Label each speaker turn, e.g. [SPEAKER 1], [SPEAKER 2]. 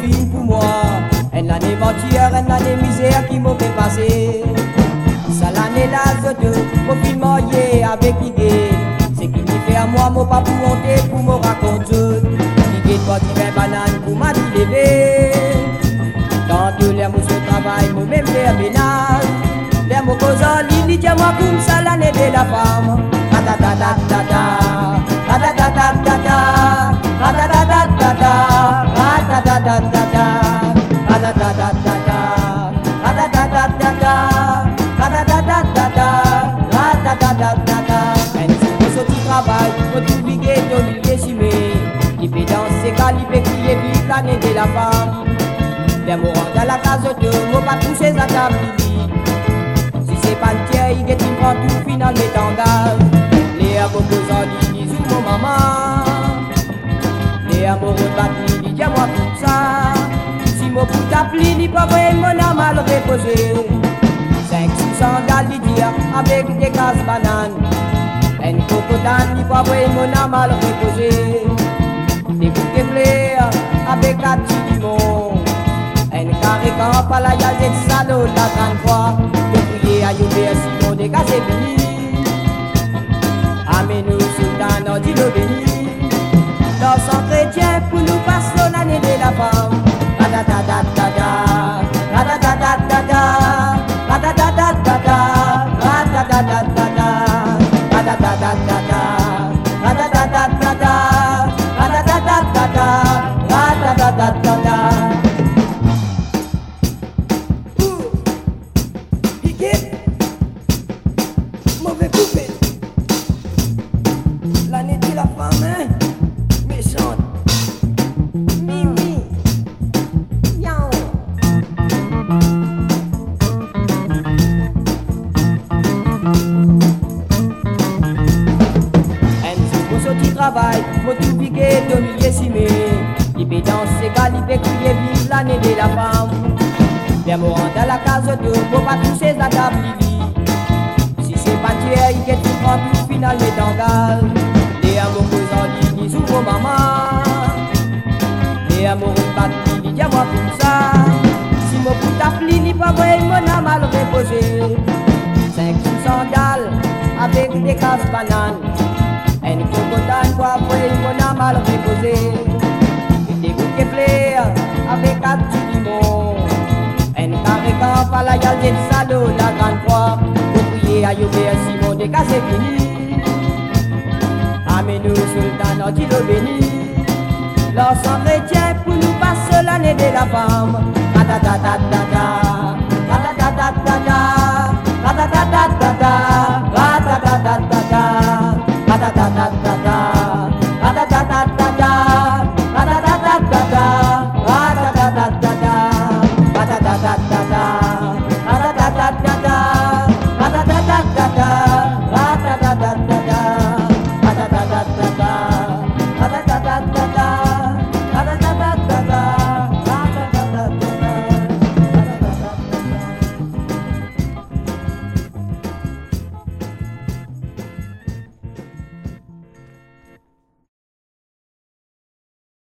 [SPEAKER 1] copine pour moi. Elle l'année mentir, elle l'année misère qui m'a fait passer. Ça l'année l'azote, mon film marié avec l'idée. C'est qui m'y fait à moi, mon pas pour monter, pour me raconter. L'idée de boire du banane pour m'a dit lever. Quand tous les mots se travaillent, moi même faire ménage. Les mots causent en ligne, dis-moi comme ça l'année de la femme. Ratatatatata, ratatatatata, ratatatatata, ratatatatata, ratatatatata, ratatatatata, ratatatatata, ratatatatata. Un jour sur du travail, on trouve l'idée de l'illéchimé. Il fait danser, il fait crier, vive l'année de la femme. Les mots rentrent à la case de mots pas toucher à table. Si c'est pas le tien, il est prend tout final métangage. Les amoureux en ligne, sous mon maman. Les amoureux battent, dis moi tout ça. Si mon bout t'appli, il pas vrai, mon âme mal reposé. 5 sous sandales, il dit avec des cases bananes. Un cocotane, il pas vrai, mon âme mal reposé. Des bouquets fleurs avec 4 limons. Un carré quand pas la yale des salauds, la grande croix. De prier à Youbé, Simon des gaz est fini. Amène-nous sultan, on dit le béni. Dans son chrétien, pour nous passer l'année de la femme. Ratatatatata, ratatatatata, ratatatatata, ratatatatata, ratatatatata, ratatatatata, ratatatatata, ratatatatata. Mauvais coupé. L'année de la femme, hein? Méchante. Mimi. Yao. Un jour sorti travail, faut tout piquer, de millésime. Il peut danser, il peut crier, vive l'année de la femme. Les mots rentrent à la case de, faut pas toucher la table. Il est tout prend tout final mais d'engage. Les amoureux en ligne sous vos mamans. Les amoureux battent, dis moi comme ça. Si mon bout t'appli, ni pas vrai, mon âme mal reposé. 5 sous sandales avec des cases bananes. Un cocotane pour après, mon âme mal reposé. Des bouquets fleurs avec 4 limons. Un carré quand pas la yale des salauds, la grande croix. À Youbé, Simon des gaz est fini. Amène-nous sultan, on dit le béni. L'ensemble chrétien pour nous passer l'année de la femme. Ratatatatata.